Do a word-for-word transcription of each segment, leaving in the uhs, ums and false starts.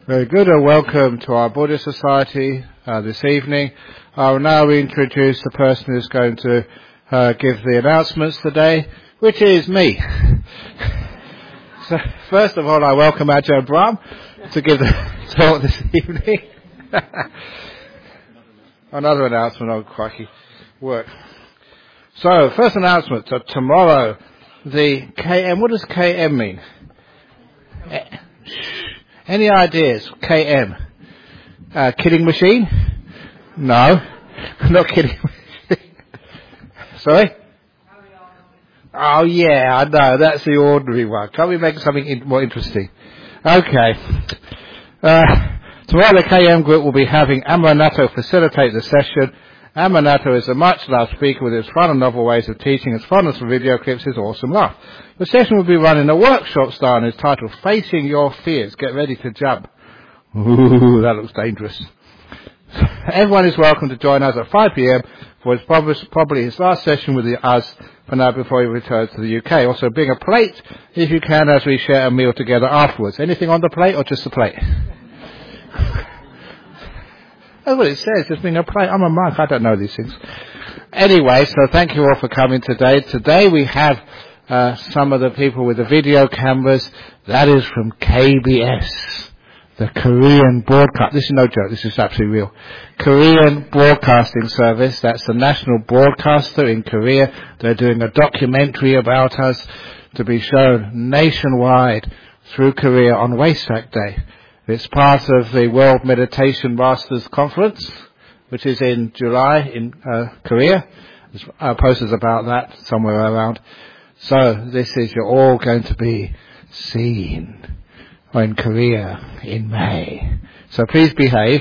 Very good, and welcome to our Buddhist Society uh, this evening. I will now introduce the person who's going to uh, give the announcements today, which is me. So, first of all, I welcome Ajahn Brahm to give the talk this evening. Another announcement, oh crikey, work. So, first announcement, so tomorrow, the K M, what does K M mean? Eh, Any ideas? K M. Uh, kidding machine? No. Not kidding machine. Sorry? Oh yeah, I know. That's the ordinary one. Can't we make something in- more interesting? Okay. Uh, tomorrow the K M group will be having Amaranato facilitate the session. Amaranato is a much-loved speaker with his fun and novel ways of teaching. His fondness for video clips, his awesome laugh. The session will be run in a workshop style and is titled Facing Your Fears. Get ready to jump. Ooh, that looks dangerous. Everyone is welcome to join us at five p.m. for his probably, probably his last session with us for now before he returns to the U K. Also bring a plate if you can as we share a meal together afterwards. Anything on the plate or just the plate? That's what it says, just being a plate. I'm a monk, I don't know these things. Anyway, so thank you all for coming today. Today we have uh, some of the people with the video cameras. That is from K B S, the Korean broadcast. This is no joke, this is absolutely real. Korean Broadcasting Service, that's the national broadcaster in Korea. They're doing a documentary about us to be shown nationwide through Korea on Waisak Day. It's part of the World Meditation Masters Conference, which is in July in uh, Korea. There's uh, posters about that somewhere around. So this is, you're all going to be seen in Korea in May. So please behave.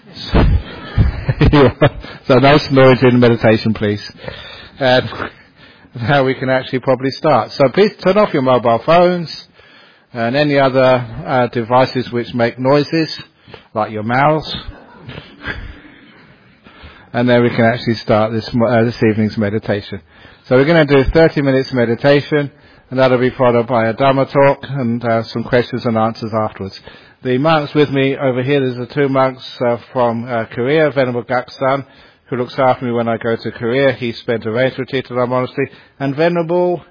So no snoring during meditation, please. And now we can actually probably start. So please turn off your mobile phones and any other uh, devices which make noises, like your mouths. And then we can actually start this uh, this evening's meditation. So we're going to do thirty minutes meditation, and that'll be followed by a Dharma talk and uh, some questions and answers afterwards. The monks with me over here, there's the two monks uh, from uh, Korea, Venerable Gaksan, who looks after me when I go to Korea. He spent a rains retreat at our monastery. And Venerable...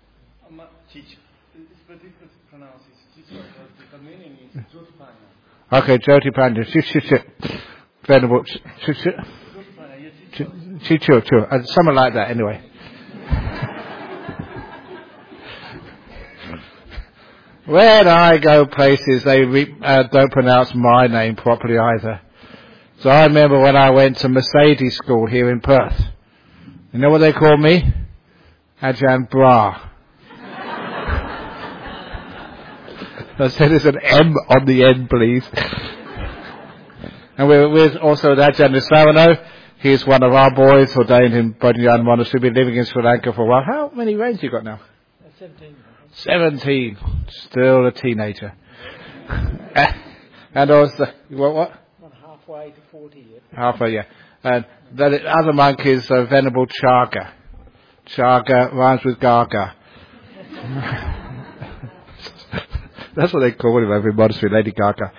Okay, Jyoti Panya. Shit, shit, shit. Venerable. Shit, shit. Shit, shit, shit. Something like that, anyway. When I go places, they re- uh, don't pronounce my name properly either. So I remember when I went to Mercedes School here in Perth. You know what they call me? Ajahn Brahm. I said there's an M on the end, please. And we're, we're also with Ajahn Nisarano. He's one of our boys, ordained in Bodhinyana Monastery, been living in Sri Lanka for a while. How many rains you got now? Seventeen. Seventeen. Still a teenager. And also, what? what? Not halfway to forty yet. Halfway, yeah. And the other monk is uh, Venerable Chaga. Chaga rhymes with Gaga. That's what they call him every monastery, Lady Gaga.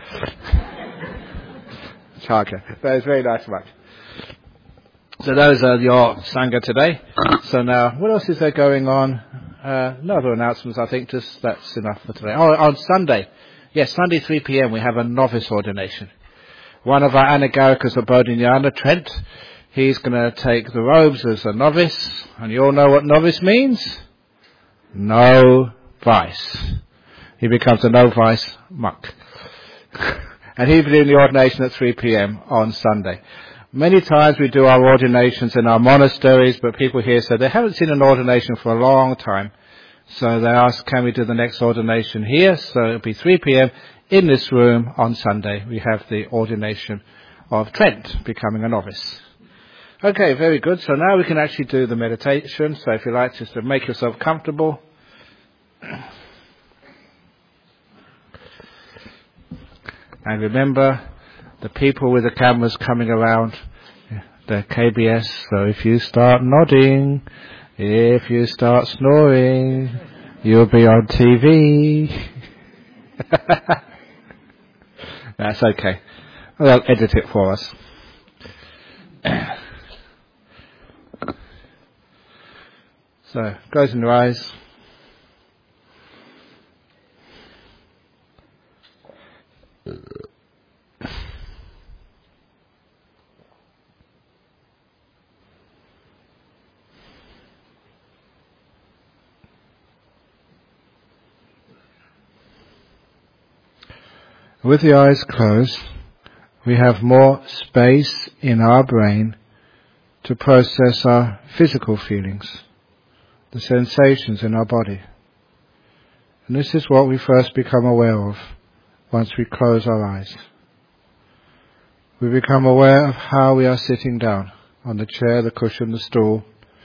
Chaga. That is very nice monk. So those are your Sangha today. So now, what else is there going on? Uh, no other announcements, I think. Just that's enough for today. Oh, on Sunday. Yes, Sunday three p.m. we have a novice ordination. One of our Anagarikas of Bodhinyana, Trent, he's going to take the robes as a novice. And you all know what novice means? No vice. He becomes a no vice monk. And he'll be doing the ordination at three p.m. on Sunday. Many times we do our ordinations in our monasteries, but people here say they haven't seen an ordination for a long time. So they ask, can we do the next ordination here? So it'll be three p.m. in this room on Sunday. We have the ordination of Trent becoming a novice. Okay, very good. So now we can actually do the meditation. So if you like, just to make yourself comfortable. And remember, the people with the cameras coming around, the K B S, so if you start nodding, if you start snoring, you'll be on T V. That's okay. They'll edit it for us. So, closing your eyes. With the eyes closed, we have more space in our brain to process our physical feelings, the sensations in our body. And this is what we first become aware of once we close our eyes. We become aware of how we are sitting down on the chair, the cushion, the stool.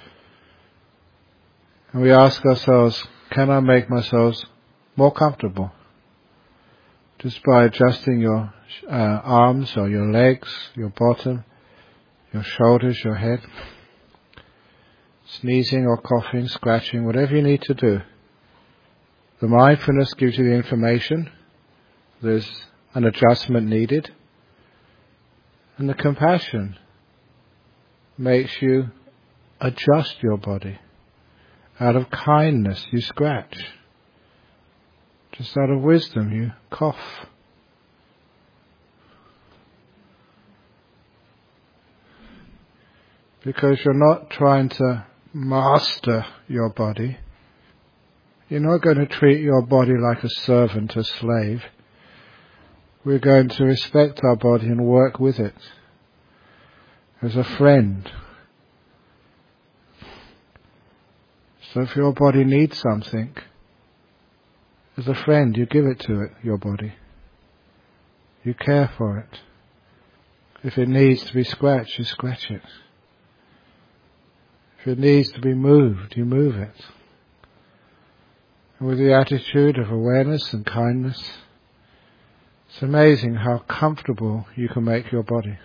And we ask ourselves, can I make myself more comfortable? Just by adjusting your uh, arms or your legs, your bottom, your shoulders, your head. Sneezing or coughing, scratching, whatever you need to do. The mindfulness gives you the information. There's an adjustment needed. And the compassion makes you adjust your body. Out of kindness, you scratch. Just out of wisdom, you cough. Because you're not trying to master your body. You're not going to treat your body like a servant, a slave. We're going to respect our body and work with it as a friend. So if your body needs something, as a friend, you give it to it, your body. You care for it. If it needs to be scratched, you scratch it. If it needs to be moved, you move it. And with the attitude of awareness and kindness, it's amazing how comfortable you can make your body.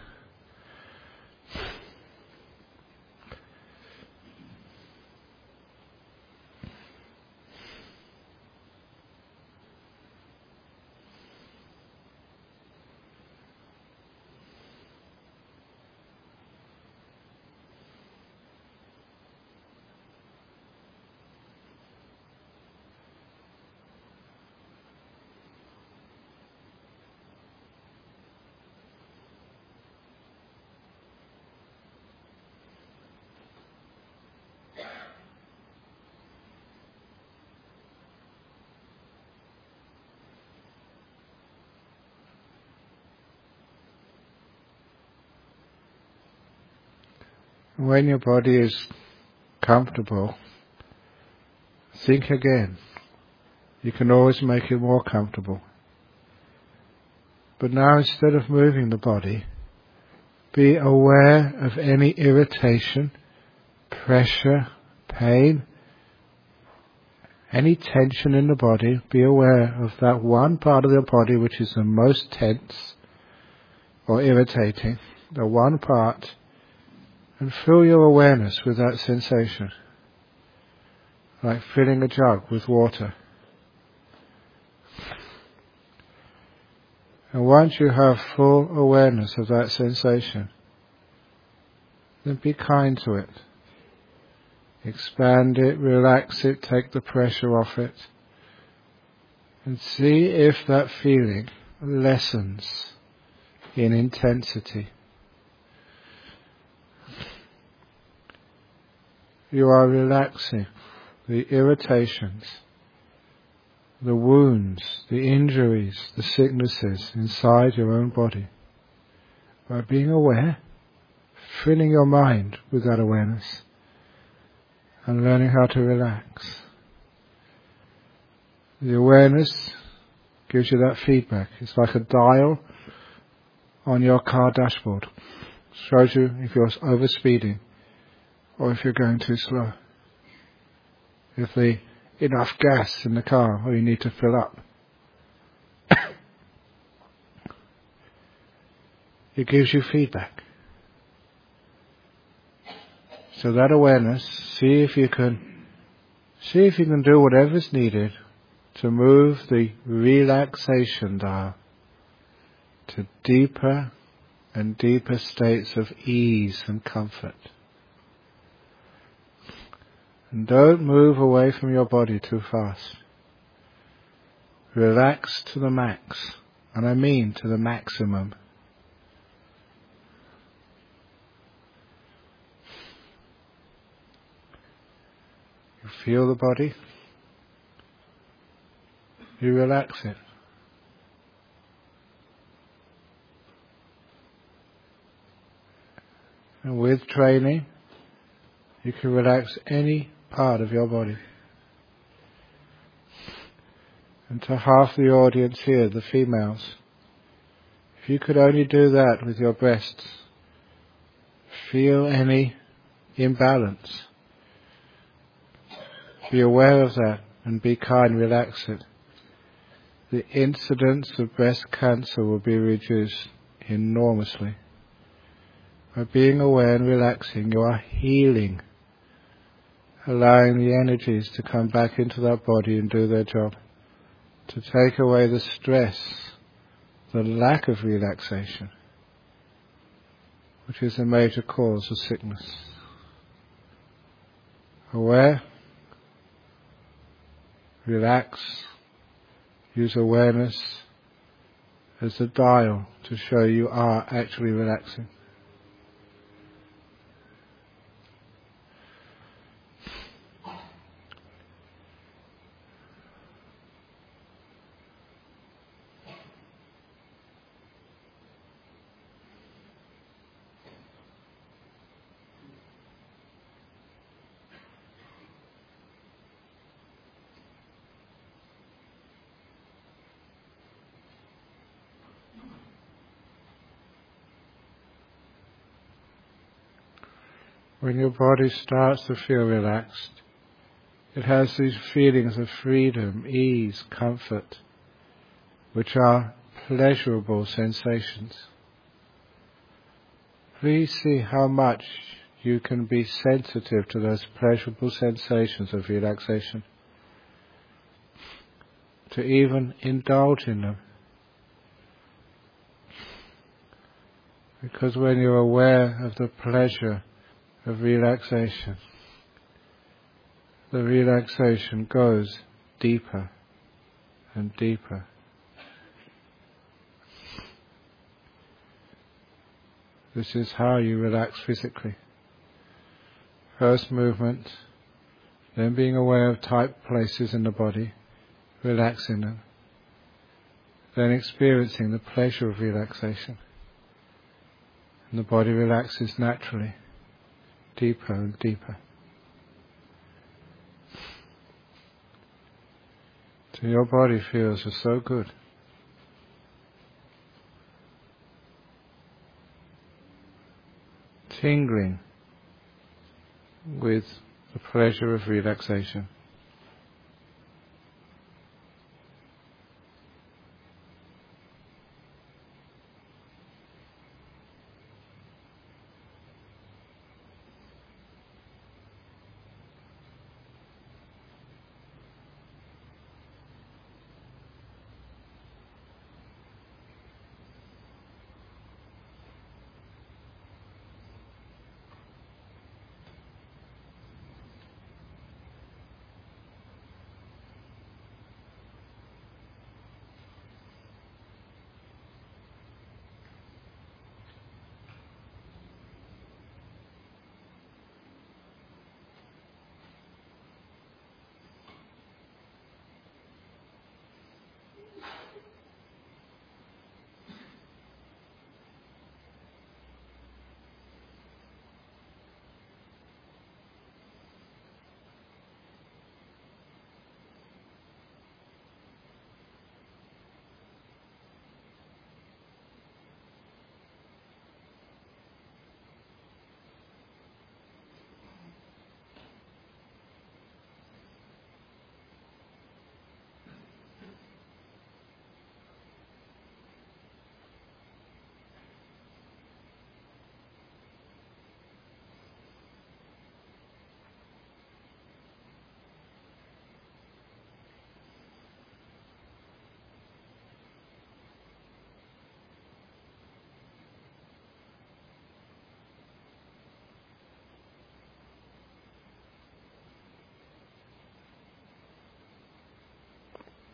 When your body is comfortable, think again. You can always make it more comfortable. But now, instead of moving the body, be aware of any irritation, pressure, pain, any tension in the body. Be aware of that one part of the body which is the most tense or irritating, the one part. And fill your awareness with that sensation, like filling a jug with water. And once you have full awareness of that sensation, then be kind to it. Expand it, relax it, take the pressure off it, and see if that feeling lessens in intensity. You are relaxing the irritations, the wounds, the injuries, the sicknesses inside your own body. By being aware, filling your mind with that awareness, and learning how to relax. The awareness gives you that feedback. It's like a dial on your car dashboard. It shows you if you're overspeeding, or if you're going too slow. If there's enough gas in the car, or you need to fill up. It gives you feedback. So that awareness, see if you can, see if you can do whatever's needed to move the relaxation dial to deeper and deeper states of ease and comfort. And don't move away from your body too fast. Relax to the max, and I mean to the maximum. You feel the body, you relax it. And with training, you can relax any part of your body. And to half the audience here, the females, if you could only do that with your breasts, feel any imbalance, be aware of that and be kind, relax it. The incidence of breast cancer will be reduced enormously. By being aware and relaxing, you are healing, allowing the energies to come back into that body and do their job, to take away the stress, the lack of relaxation, which is a major cause of sickness. Aware, relax, use awareness as a dial to show you are actually relaxing. When your body starts to feel relaxed, it has these feelings of freedom, ease, comfort, which are pleasurable sensations. Please see how much you can be sensitive to those pleasurable sensations of relaxation, to even indulge in them. Because when you're aware of the pleasure of relaxation, the relaxation goes deeper and deeper. This is how you relax physically. First movement, then being aware of tight places in the body, relaxing them, then experiencing the pleasure of relaxation. And the body relaxes naturally, deeper and deeper. So your body feels so good. Tingling with the pleasure of relaxation.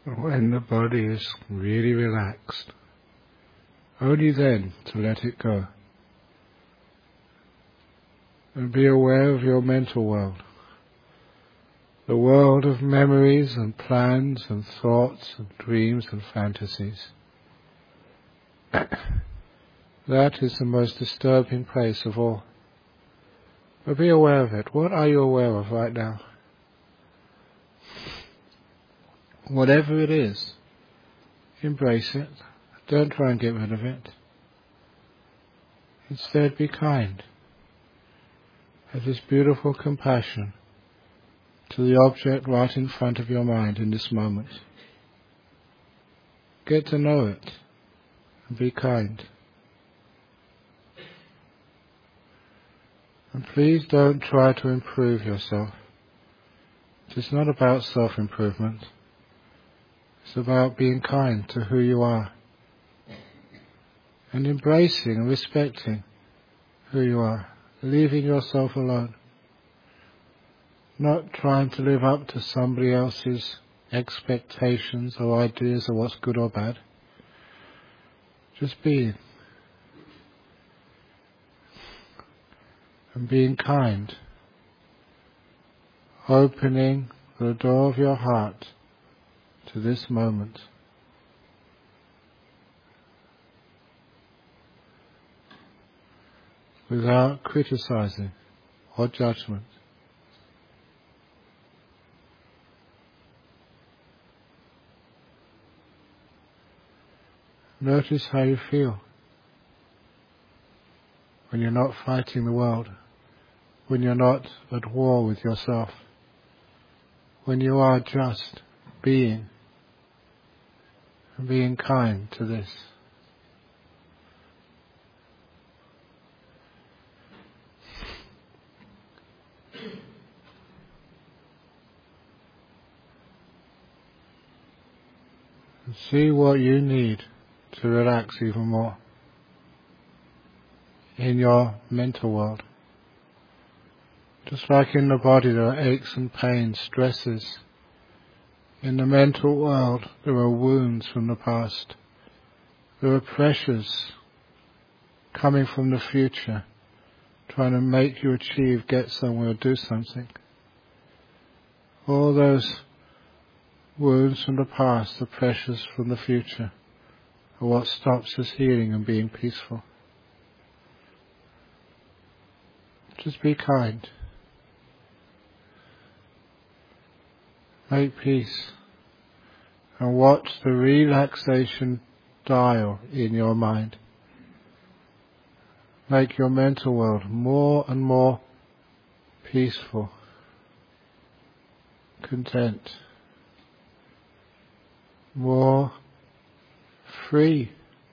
When the body is really relaxed, only then to let it go. And be aware of your mental world. The world of memories and plans and thoughts and dreams and fantasies. That is the most disturbing place of all. But be aware of it. What are you aware of right now? Whatever it is, embrace it. Don't try and get rid of it. Instead, be kind. Have this beautiful compassion to the object right in front of your mind in this moment. Get to know it and be kind. And please don't try to improve yourself. It's not about self-improvement. It's about being kind to who you are and embracing and respecting who you are, leaving yourself alone, not trying to live up to somebody else's expectations or ideas of what's good or bad. Just being. And being kind. Opening the door of your heart to this moment. Without criticizing or judgment. Notice how you feel when you're not fighting the world, when you're not at war with yourself, when you are just being, and being kind to this. And see what you need to relax even more in your mental world. Just like in the body there are aches and pains, stresses. In the mental world there are wounds from the past. There are pressures coming from the future, trying to make you achieve, get somewhere, do something. All those wounds from the past, the pressures from the future, are what stops us healing and being peaceful. Just be kind. Make peace. And watch the relaxation dial in your mind. Make your mental world more and more peaceful, content, more free.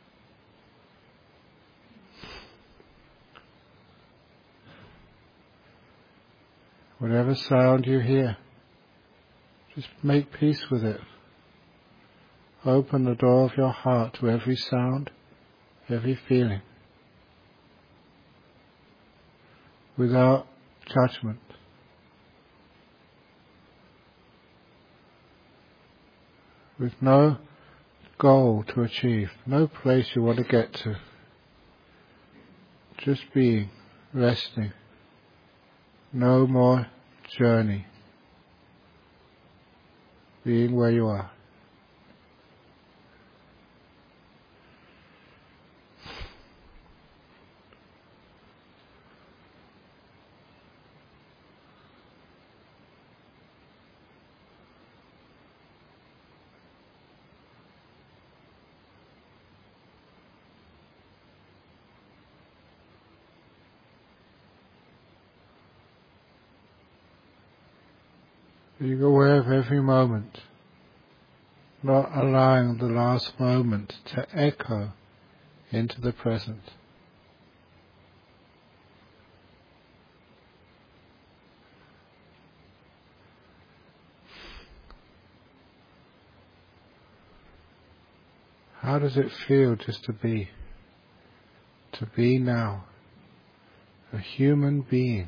Whatever sound you hear, just make peace with it. Open the door of your heart to every sound, every feeling, without judgment. With no goal to achieve, no place you want to get to. Just being, resting. No more journey. Being where you are. Being aware of every moment, not allowing the last moment to echo into the present. How does it feel just to be? To be now, a human being.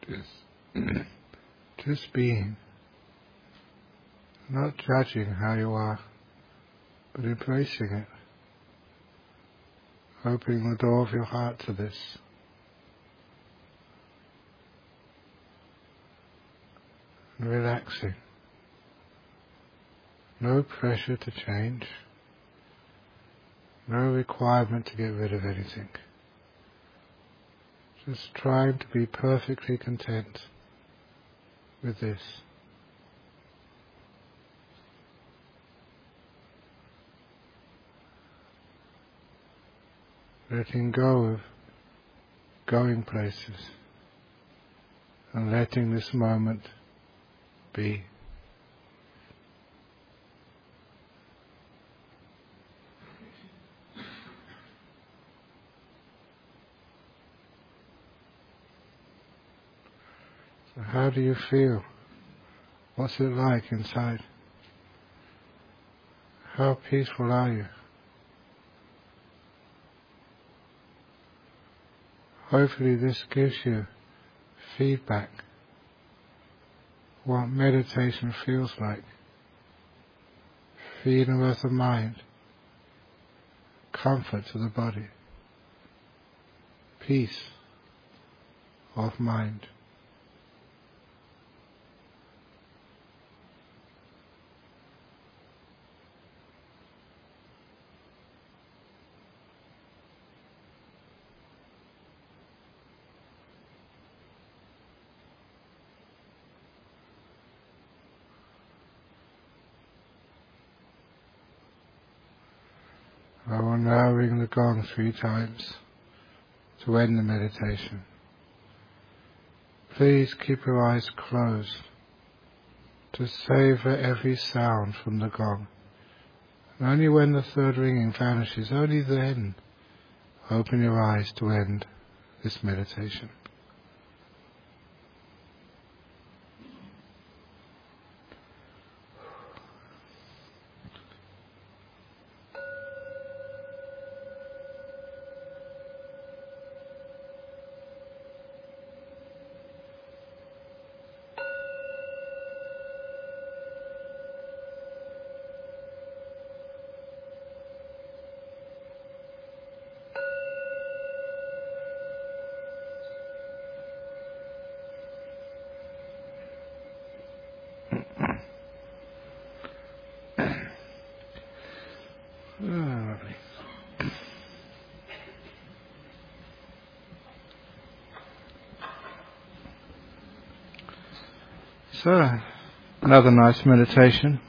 Just, just being. Not judging how you are, but embracing it. Opening the door of your heart to this. And relaxing. No pressure to change. No requirement to get rid of anything. Just trying to be perfectly content with this. Letting go of going places and letting this moment be. So how do you feel? What's it like inside? How peaceful are you? Hopefully this gives you feedback, what meditation feels like, freedom of the mind, comfort to the body, peace of mind. I will now ring the gong three times to end the meditation. Please keep your eyes closed to savor every sound from the gong. And only when the third ringing vanishes, only then open your eyes to end this meditation. So, another nice meditation.